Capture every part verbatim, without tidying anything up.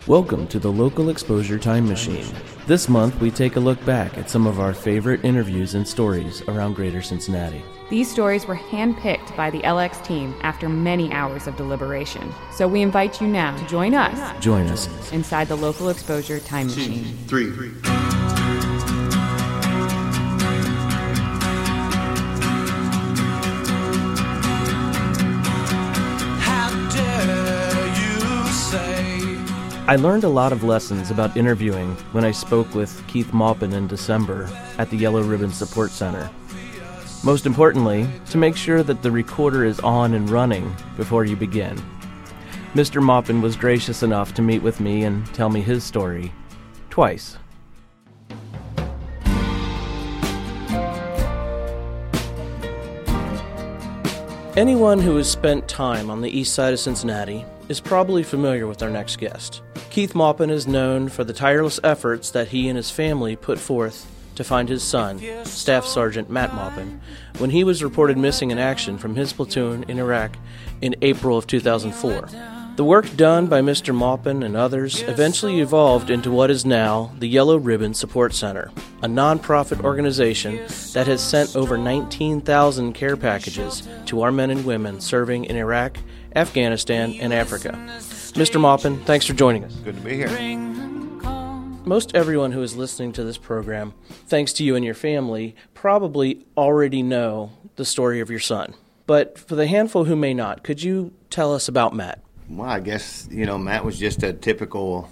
Welcome to the Local Exposure Time Machine. This month, we take a look back at some of our favorite interviews and stories around Greater Cincinnati. These stories were handpicked by the L X team after many hours of deliberation. So we invite you now to join us. Join us inside the Local Exposure Time Machine. Two, three. I learned a lot of lessons about interviewing when I spoke with Keith Maupin in December at the Yellow Ribbon Support Center. Most importantly, to make sure that the recorder is on and running before you begin. Mister Maupin was gracious enough to meet with me and tell me his story twice. Anyone who has spent time on the east side of Cincinnati is probably familiar with our next guest. Keith Maupin is known for the tireless efforts that he and his family put forth to find his son, Staff Sergeant Matt Maupin, when he was reported missing in action from his platoon in Iraq in April of two thousand four. The work done by Mister Maupin and others eventually evolved into what is now the Yellow Ribbon Support Center, a nonprofit organization that has sent over nineteen thousand care packages to our men and women serving in Iraq, Afghanistan, and Africa. Mister Maupin, thanks for joining us. Good to be here. Most everyone who is listening to this program, thanks to you and your family, probably already know the story of your son. But for the handful who may not, could you tell us about Matt? Well, I guess, you know, Matt was just a typical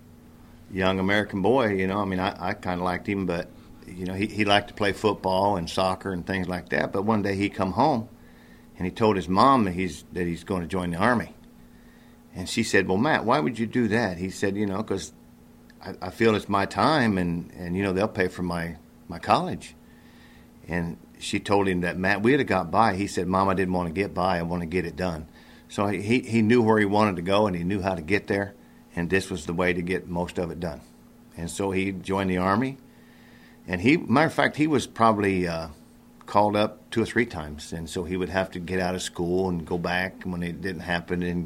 young American boy, you know. I mean, I, I kind of liked him, but, you know, he, he liked to play football and soccer and things like that. But one day he come home, and he told his mom that he's that he's going to join the Army. And she said, well, Matt, why would you do that? He said, you know, because I, I feel it's my time, and, and, you know, they'll pay for my, my college. And she told him that, Matt, we had got by. He said, Mom, I didn't want to get by. I want to get it done. So he, he knew where he wanted to go, and he knew how to get there, and this was the way to get most of it done. And so he joined the Army. And he, matter of fact, he was probably uh, called up two or three times, and so he would have to get out of school and go back when it didn't happen, and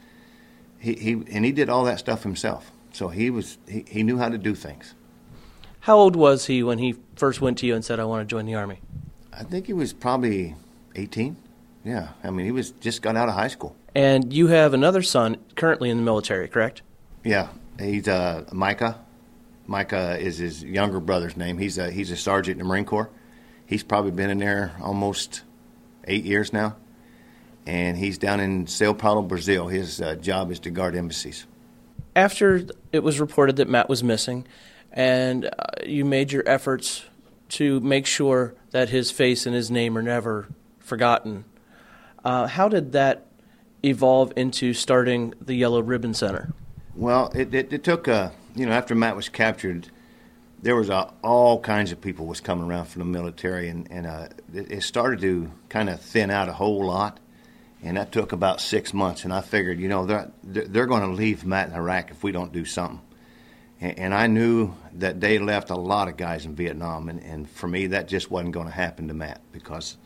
he, he and he did all that stuff himself. So he was he, he knew how to do things. How old was he when he first went to you and said, I want to join the Army? I think he was probably eighteen. Yeah, I mean, he was just got out of high school. And you have another son currently in the military, correct? Yeah, he's uh, Micah. Micah is his younger brother's name. He's a, he's a sergeant in the Marine Corps. He's probably been in there almost eight years now. And he's down in Sao Paulo, Brazil. His uh, job is to guard embassies. After it was reported that Matt was missing, and uh, you made your efforts to make sure that his face and his name are never forgotten, uh, how did that evolve into starting the Yellow Ribbon Center? Well, it, it, it took, uh, you know, after Matt was captured, there was uh, all kinds of people was coming around from the military, and, and uh, it, it started to kind of thin out a whole lot. And that took about six months, and I figured, you know, they're, they're going to leave Matt in Iraq if we don't do something. And, and I knew that they left a lot of guys in Vietnam, and, and for me, that just wasn't going to happen to Matt because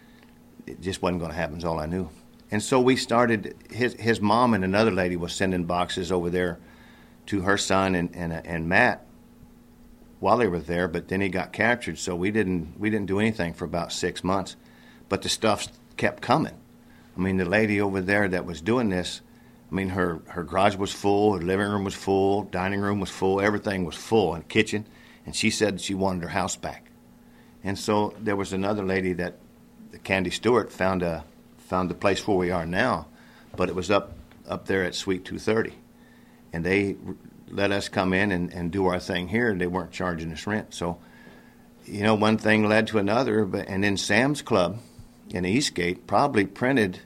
it just wasn't going to happen is all I knew. And so we started, his his mom and another lady was sending boxes over there to her son and, and, and Matt while they were there, but then he got captured, so we didn't we didn't do anything for about six months. But the stuff kept coming. I mean, the lady over there that was doing this, I mean, her, her garage was full, her living room was full, dining room was full, everything was full, and kitchen, and she said she wanted her house back. And so there was another lady that, Candy Stewart, found a found the place where we are now, but it was up, up there at Suite two thirty. And they let us come in and, and do our thing here, and they weren't charging us rent. So, you know, one thing led to another, but and then Sam's Club in Eastgate probably printed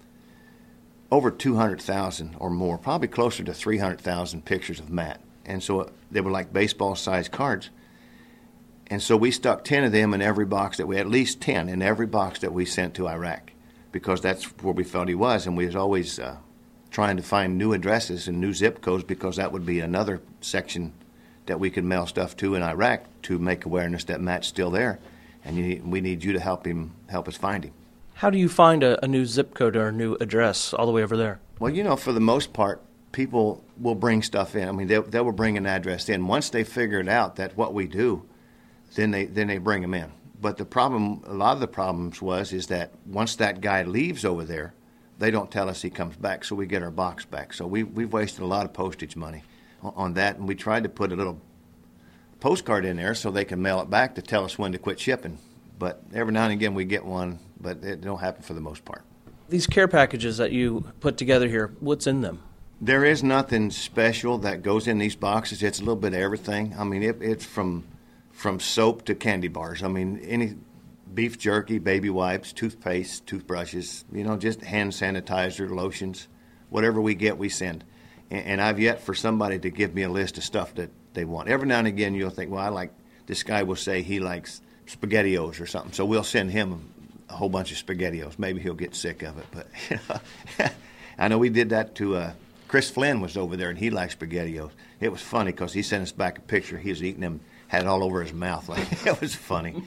over two hundred thousand or more, probably closer to three hundred thousand pictures of Matt. And so they were like baseball-sized cards. And so we stuck ten of them in every box that we, at least ten in every box that we sent to Iraq, because that's where we felt he was. And we was always uh, trying to find new addresses and new zip codes, because that would be another section that we could mail stuff to in Iraq to make awareness that Matt's still there. And you need, we need you to help him, help us find him. How do you find a, a new zip code or a new address all the way over there? Well, you know, for the most part, people will bring stuff in. I mean, they, they will bring an address in. Once they figure it out that what we do, then they then they bring them in. But the problem, a lot of the problems was, is that once that guy leaves over there, they don't tell us he comes back, so we get our box back. So we, we've wasted a lot of postage money on, on that, and we tried to put a little postcard in there so they can mail it back to tell us when to quit shipping. But every now and again we get one, but it don't happen for the most part. These care packages that you put together here, what's in them? There is nothing special that goes in these boxes. It's a little bit of everything. I mean, it, it's from from soap to candy bars. I mean, any beef jerky, baby wipes, toothpaste, toothbrushes, you know, just hand sanitizer, lotions, whatever we get, we send. And, and I've yet for somebody to give me a list of stuff that they want. Every now and again you'll think, well, I like, this guy will say he likes SpaghettiOs or something, so we'll send him a whole bunch of SpaghettiOs. Maybe he'll get sick of it, but you know, I know we did that to uh, Chris Flynn was over there, and he liked SpaghettiOs. It was funny because he sent us back a picture. He was eating them, had it all over his mouth. Like, it was funny.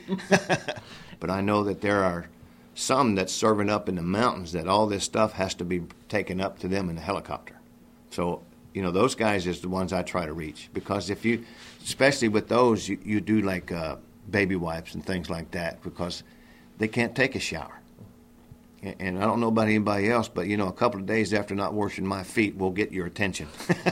But I know that there are some that's serving up in the mountains that all this stuff has to be taken up to them in a helicopter. So, you know, those guys is the ones I try to reach, because if you, especially with those, you, you do like uh, baby wipes and things like that, because they can't take a shower. And, and I don't know about anybody else, but, you know, a couple of days after not washing my feet will get your attention.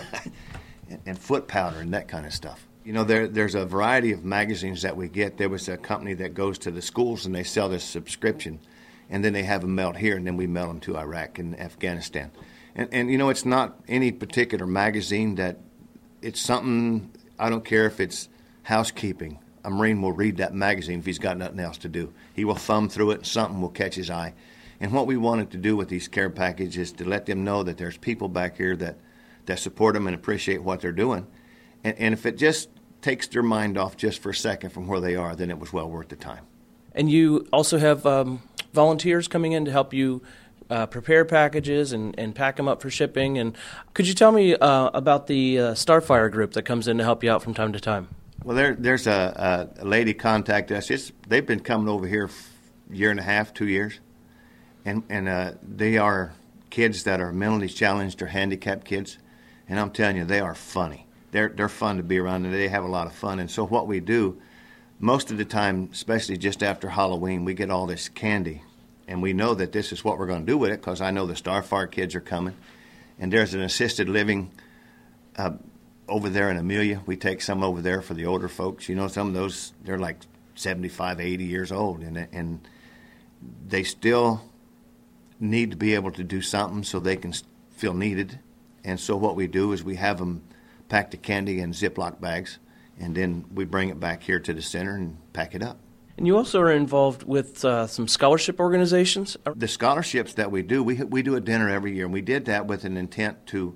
and, and foot powder and that kind of stuff. You know, there, there's a variety of magazines that we get. There was a company that goes to the schools and they sell this subscription, and then they have them mailed here, and then we mail them to Iraq and Afghanistan. And, and, you know, it's not any particular magazine that it's something, I don't care if it's housekeeping. A Marine will read that magazine if he's got nothing else to do. He will thumb through it and something will catch his eye. And what we wanted to do with these care packages is to let them know that there's people back here that, that support them and appreciate what they're doing. And, and if it just takes their mind off just for a second from where they are, then it was well worth the time. And you also have um, volunteers coming in to help you Uh, prepare packages and, and pack them up for shipping. And could you tell me uh, about the uh, Starfire group that comes in to help you out from time to time? Well, there, there's a, a lady contacted us. It's, they've been coming over here a year and a half, two years. And, and uh, they are kids that are mentally challenged or handicapped kids. And I'm telling you, they are funny. They're, they're fun to be around, and they have a lot of fun. And so what we do, most of the time, especially just after Halloween, we get all this candy. And we know that this is what we're going to do with it, because I know the Starfire kids are coming. And there's an assisted living uh, over there in Amelia. We take some over there for the older folks. You know, some of those, they're like seventy-five, eighty years old. And, and they still need to be able to do something so they can feel needed. And so what we do is we have them pack the candy in Ziploc bags, and then we bring it back here to the center and pack it up. And you also are involved with uh, some scholarship organizations? The scholarships that we do, we we do a dinner every year, and we did that with an intent to,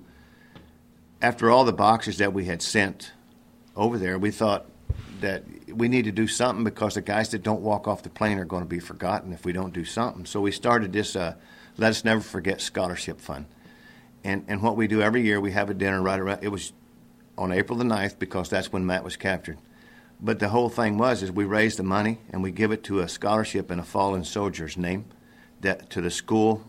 after all the boxes that we had sent over there, we thought that we need to do something, because the guys that don't walk off the plane are going to be forgotten if we don't do something. So we started this uh, Let Us Never Forget Scholarship Fund. And and what we do every year, we have a dinner right around, it was on April the ninth, because that's when Matt was captured. But the whole thing was is we raise the money and we give it to a scholarship in a fallen soldier's name, that to the school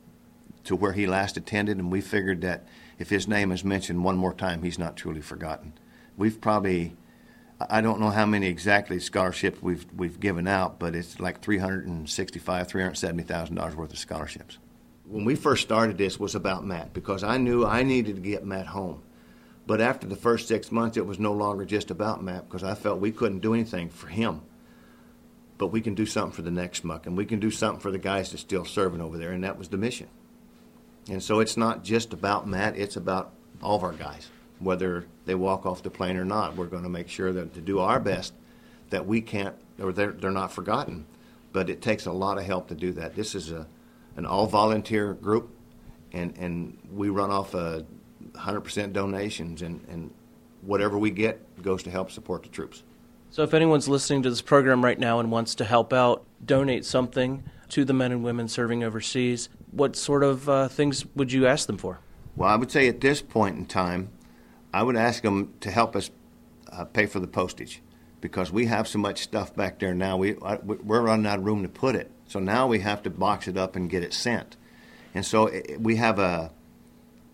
to where he last attended, and we figured that if his name is mentioned one more time, he's not truly forgotten. We've probably, I don't know how many exactly scholarships we've we've given out, but it's like three hundred sixty-five thousand dollars, three hundred seventy thousand dollars worth of scholarships. When we first started this, was about Matt, because I knew I needed to get Matt home. But after the first six months, it was no longer just about Matt, because I felt we couldn't do anything for him. But we can do something for the next muck, and we can do something for the guys that's still serving over there, and that was the mission. And so it's not just about Matt, it's about all of our guys. Whether they walk off the plane or not, we're going to make sure that to do our best that we can't, or they're, they're not forgotten. But it takes a lot of help to do that. This is a an all-volunteer group, and, and we run off a one hundred percent donations, and, and whatever we get goes to help support the troops. So if anyone's listening to this program right now and wants to help out, donate something to the men and women serving overseas, what sort of uh, things would you ask them for? Well, I would say at this point in time, I would ask them to help us uh, pay for the postage, because we have so much stuff back there now. We, I, we're running out of room to put it. So now we have to box it up and get it sent. And so it, we have a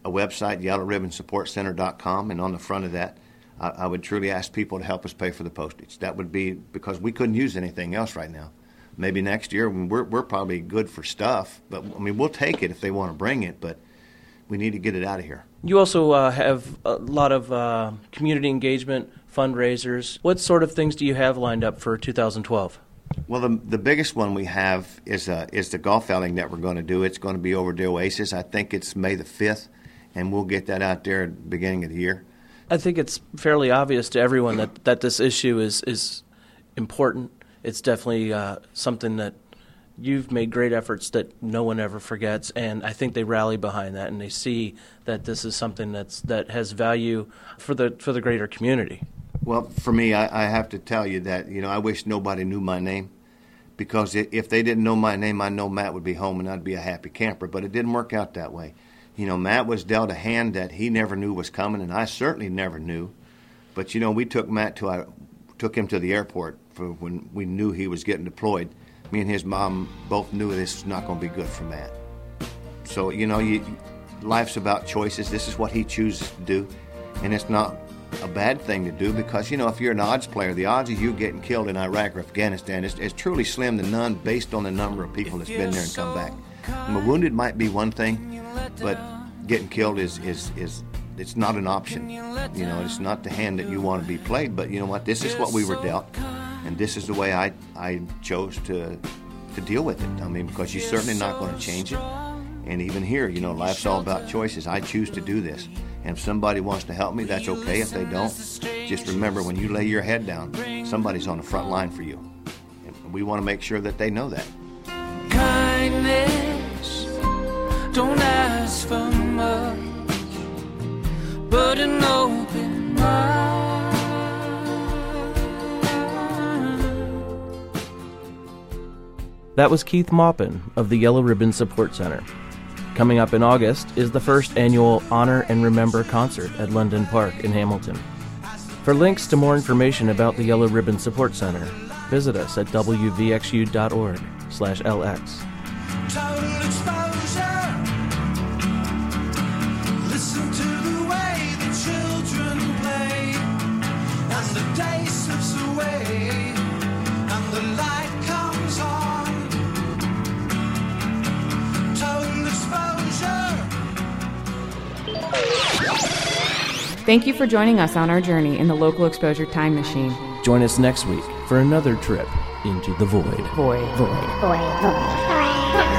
a website, yellow ribbon support center dot com, and on the front of that, I, I would truly ask people to help us pay for the postage. That would be because we couldn't use anything else right now. Maybe next year, we're, we're probably good for stuff, but I mean, we'll take it if they want to bring it, but we need to get it out of here. You also uh, have a lot of uh, community engagement, fundraisers. What sort of things do you have lined up for two thousand twelve? Well, the the biggest one we have is uh, is the golf outing that we're going to do. It's going to be over the Oasis. I think it's May the fifth, and we'll get that out there at the beginning of the year. I think it's fairly obvious to everyone that, that this issue is, is important. It's definitely uh, something that you've made great efforts that no one ever forgets, and I think they rally behind that, and they see that this is something that's that has value for the for the greater community. Well, for me, I, I have to tell you that, you know, I wish nobody knew my name, because if they didn't know my name, I know Matt would be home and I'd be a happy camper, but it didn't work out that way. You know, Matt was dealt a hand that he never knew was coming, and I certainly never knew. But, you know, we took Matt to our, took him to the airport for when we knew he was getting deployed. Me and his mom both knew this was not going to be good for Matt. So, you know, you, life's about choices. This is what he chooses to do, and it's not a bad thing to do, because, you know, if you're an odds player, the odds of you getting killed in Iraq or Afghanistan is, is truly slim to none based on the number of people that's been there and come back. And the wounded might be one thing, but getting killed is, is, is it's not an option. You know, it's not the hand that you want to be played, but you know what? This is what we were dealt, and this is the way I, I chose to to deal with it. I mean, because you're certainly not going to change it. And even here, you know, life's all about choices. I choose to do this. And if somebody wants to help me, that's okay. If they don't, just remember, when you lay your head down, somebody's on the front line for you. And we want to make sure that they know that. Kindness, don't ask for much, but an open mind. That was Keith Maupin of the Yellow Ribbon Support Center. Coming up in August is the first annual Honor and Remember concert at London Park in Hamilton. For links to more information about the Yellow Ribbon Support Center, visit us at w v x u dot org slash l x. Total exposure. Listen to the way the children play, and the day slips away, and the light comes on. Total exposure. Thank you for joining us on our journey in the Local Exposure Time Machine. Join us next week for another trip into the void. Void. Void, void.